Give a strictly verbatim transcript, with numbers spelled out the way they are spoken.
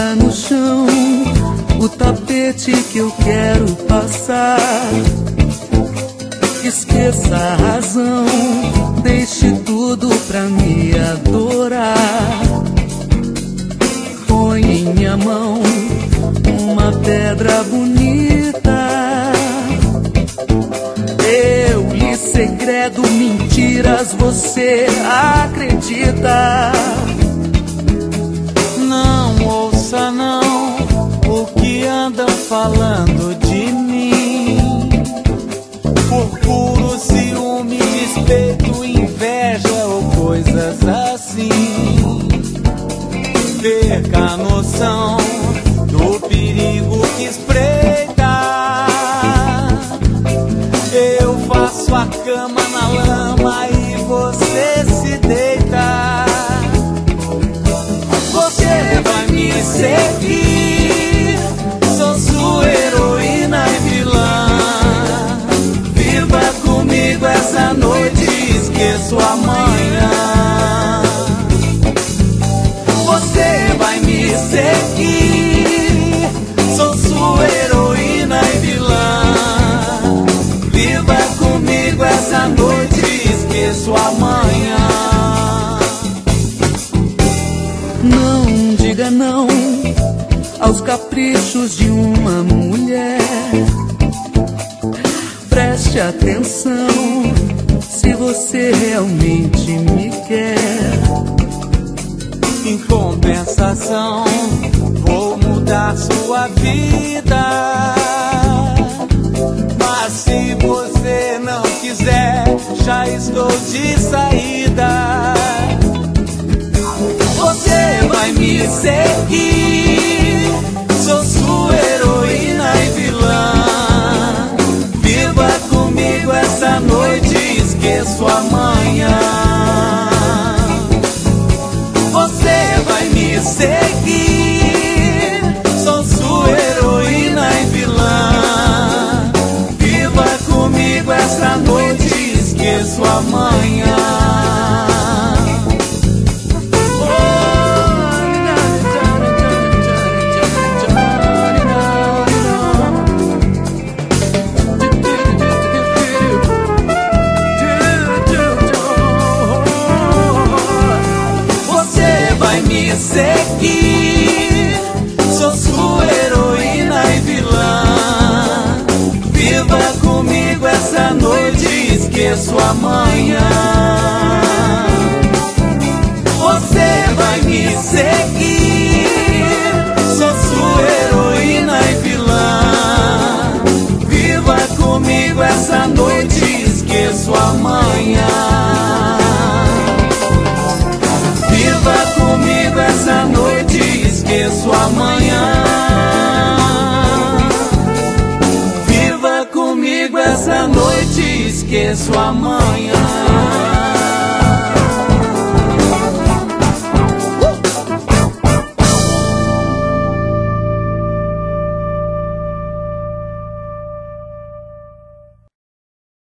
joga no chão o tapete que eu quero passar. Esqueça a razão, deixe tudo pra me adorar. Põe em minha mão uma pedra bonita. Eu lhe segredo mentiras, você acredita? Não ouça não o que andam falando de mim, por puro ciúme, despeito, inveja ou coisas assim. Perca a noção do perigo que espreita. Eu faço a cama na lama e você se deita. Você vai me seguir, sou sua heroína e vilã. Viva comigo essa noite, esqueço amanhã. Você vai me seguir, sou sua heroína e vilã. Viva comigo essa noite, esqueço amanhã. Não diga não aos caprichos de uma mulher. Preste atenção se você realmente me quer. Em compensação, vou mudar sua vida. Mas se você não quiser, já estou de saída. Você vai me seguir, sou sua heroína e vilã. Viva comigo essa noite, esqueço amanhã. Você vai me seguir, sou sua heroína e vilã. Viva comigo essa noite, esqueço amanhã. Me seguir, sou sua heroína e vilã. Viva comigo essa noite, esqueço amanhã. Você vai me seguir, sou sua heroína e vilã. Viva comigo essa noite, esqueço amanhã. Viva comigo essa noite, esqueço amanhã. Viva comigo essa noite, esqueço amanhã.